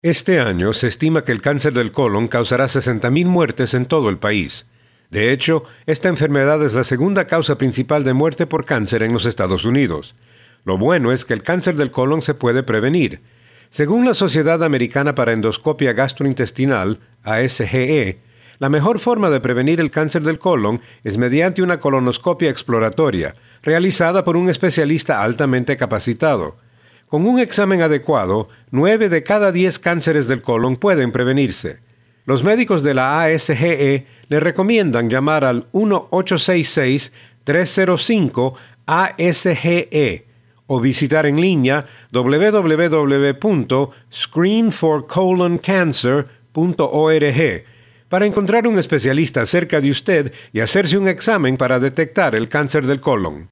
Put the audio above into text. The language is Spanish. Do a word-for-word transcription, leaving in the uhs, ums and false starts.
Este año se estima que el cáncer del colon causará sesenta mil muertes en todo el país. De hecho, esta enfermedad es la segunda causa principal de muerte por cáncer en los Estados Unidos. Lo bueno es que el cáncer del colon se puede prevenir. Según la Sociedad Americana para Endoscopia Gastrointestinal, A S G E, la mejor forma de prevenir el cáncer del colon es mediante una colonoscopia exploratoria, realizada por un especialista altamente capacitado. Con un examen adecuado, nueve de cada diez cánceres del colon pueden prevenirse. Los médicos de la A S G E le recomiendan llamar al uno ocho seis seis, tres cero cinco, A S G E o visitar en línea doble u doble u doble u punto screen for colon cancer punto org para encontrar un especialista cerca de usted y hacerse un examen para detectar el cáncer del colon.